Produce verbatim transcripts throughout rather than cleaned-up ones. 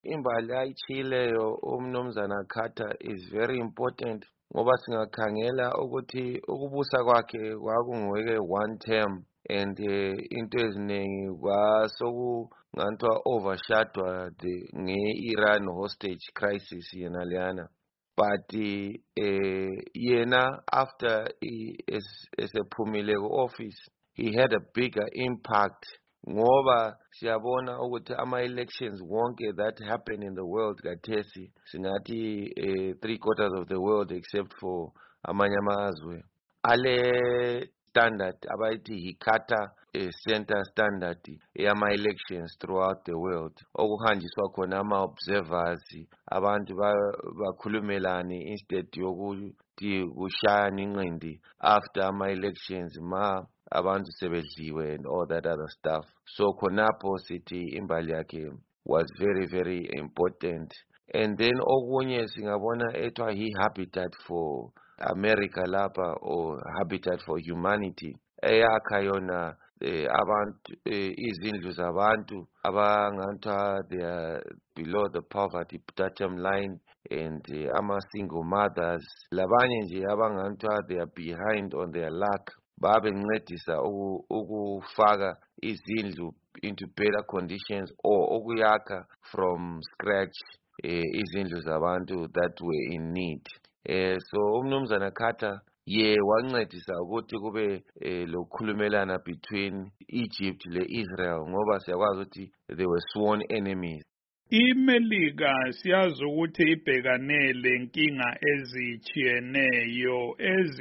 Imbali ayitshileyo umnumzana Carter is very important ngoba singakhangela ukuthi ukubusa kwakhe kwakungweke one term and uh, into eziningi kwasokunganthwa overshadowed nge-Iran hostage crisis yena leyana. But uh, yena after esephumile ku-office he had a bigger impact ngoba siyabona ukuthi ama-elections wonke that happen in the world kathesi singathi uh, three quarters of the world except for amanye amazwe ale standard abayithi yiCarter uh, center standard yama-elections throughout the world okuhanjiswa khona ama-observers abantu bakhulumelane instead yokuthi kushayane inqindi after ama-elections ma abantu sebedliwe and all that other stuff. So khonapho sithi imbali yakhe was very very important. And then okunye singabona ethiwa he habitat for America lapha or habitat for humanity eyakha yona eh, abantu eh, izindlu zabantu abanganthwa they are below the poverty bottom line and uh, ama-single mothers labanye nje abanganthwa they are behind on their luck babencedisa ukufaka izindlu into better conditions or ukuyakha from scratch eh, izindlu zabantu that were in need. Eh, so umnumzana Carter ye wancedisa ukuthi kube eh, lokukhulumelana between Egypt le-Israel ngoba siyakwazi ukuthi they were sworn enemies. iMelika siyazi ukuthi ibhekane lenkinga ezitshiyeneyo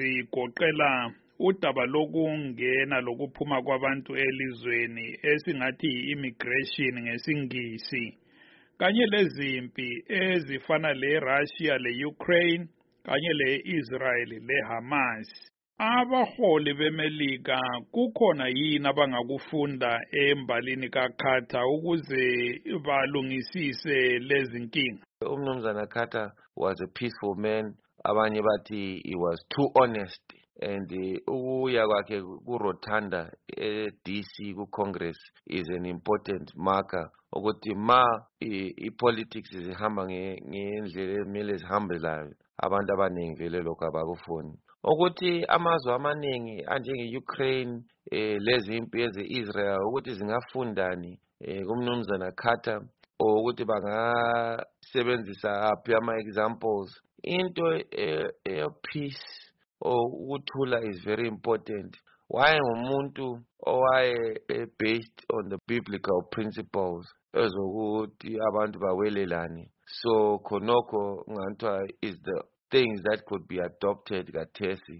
ezigoqela udaba lokungena lokuphuma kwabantu elizweni esingathi immigration ngesingisi kanye lezimpi ezifana leRussia leUkraine kanye leIsrael leHamas. Abaholi beMelika kukhona yini abangakufunda embalini kaCarter ukuze balungisise lezi nkinga? Umnumzana Carter was a peaceful man. Abanye bathi he was too honest. And ukuya kwakhe kuRotunda e-D C ku-Congress is an important marker ukuthi ma i-politics zihamba ngendlela emele zihambe layo abantu abaningi vele lokho abakufuni ukuthi amazwe amaningi anjenge-Ukraine eh, lezi impi eze-Israel ukuthi zingafundani eh, kumnumzana Carter ukuthi bangasebenzisa aphi ama-examples into e-peace or ukuthula is very important. Wayengumuntu owaye based on the biblical principles ezokuthi abantu bawelelane. So khonokho nganthiwa is the things that could be adopted kathesi